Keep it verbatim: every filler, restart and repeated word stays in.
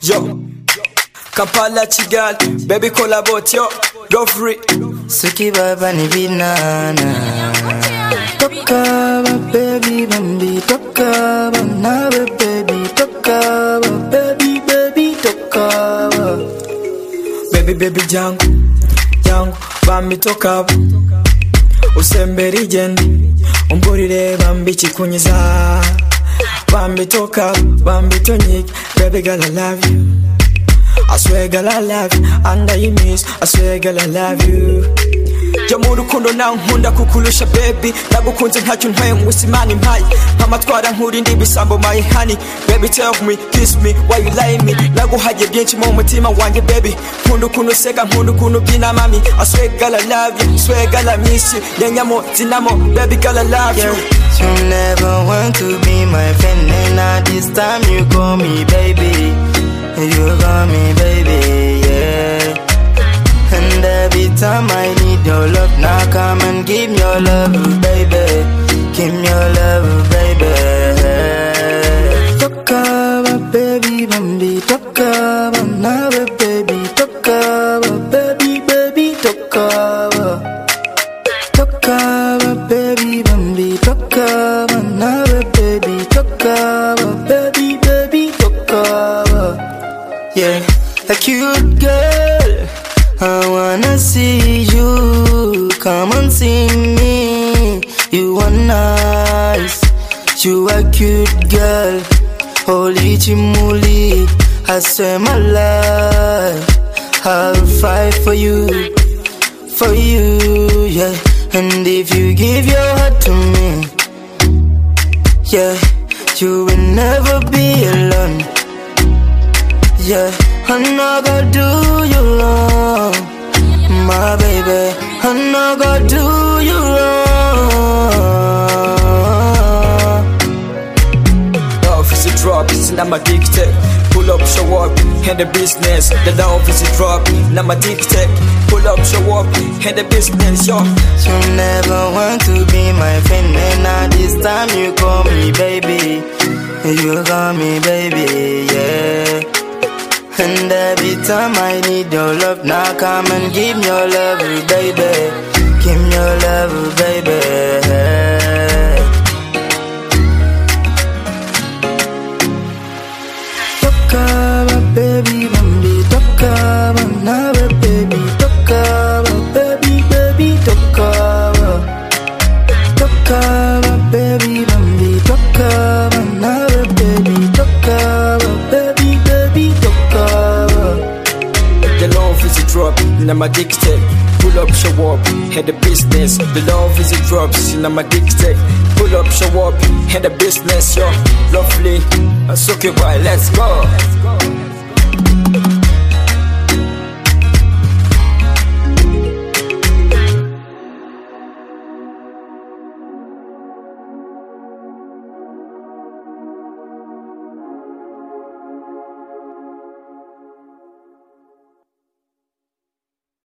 Yo, Kampala Kigali, baby collaborate yo, go free. Suki baba ni binana. Toka ba baby bambi, toka ba nawe baby, toka ba baby baby, toka ba. Baby baby jangu, jangu, bambi toka ba. Usemberi jendi, umburire bambi chikunyiza. Bambi toka, bambi tonyik, baby girl I love you. I swear girl I love you, under you miss, I swear girl I love you. Jamuru kundo na nkunda kukulusha baby, nagukunze ntacyo ntwaye musimani mpaye. Amatwara nkuri ndi bisambo my honey, baby tell me, kiss me, why you lie me? Naguhaye byinshi mu mutima wanjye baby, nkunda kuno seka, nkunda kuno byina mami. I swear girl I love you, swear girl I miss you. Yenyamo zinamo, baby girl I love you. You never want to be my friend, and now this time you call me baby. You call me baby, yeah. And every time I need your love, now come and give me your love, baby. Give me your love, baby. Toka ba baby bambi, toka ba nawe baby, toka ba baby baby, toka ba. Toka ba baby bambi, toka ba nawe baby, toka ba baby baby, toka ba. Yeah, a cute girl, I wanna see you, come and see me. You are nice, you are cute girl. Holy chimuli, I swear my life, I'll fight for you, for you, yeah. And if you give your heart to me, yeah, you will never be alone. Yeah, I'm not gonna do you wrong, my baby. I'm not gonna do you wrong. Love is a drop, and I'm addicted. Pull up, show up, and the business. The love is a drop, and I'm addicted. Pull up, show up, and the business, yo. You never want to be my friend, and now this time you call me baby. You call me baby, yeah. And every time I need your love, now come and give me your love, baby. Give me your love, baby. Toka ba baby bambi, toka ba nawe baby, toka ba baby baby, toka ba. Toka ba baby bambi, toka ba nawe baby, toka ba baby baby, toka ba. The love is a drop, and I'm addicted. Pull up, show up, head the business. The love is a drop, and I'm addicted. Pull up, show up, head the business, yo. Lovely, so okay, boy, let's go.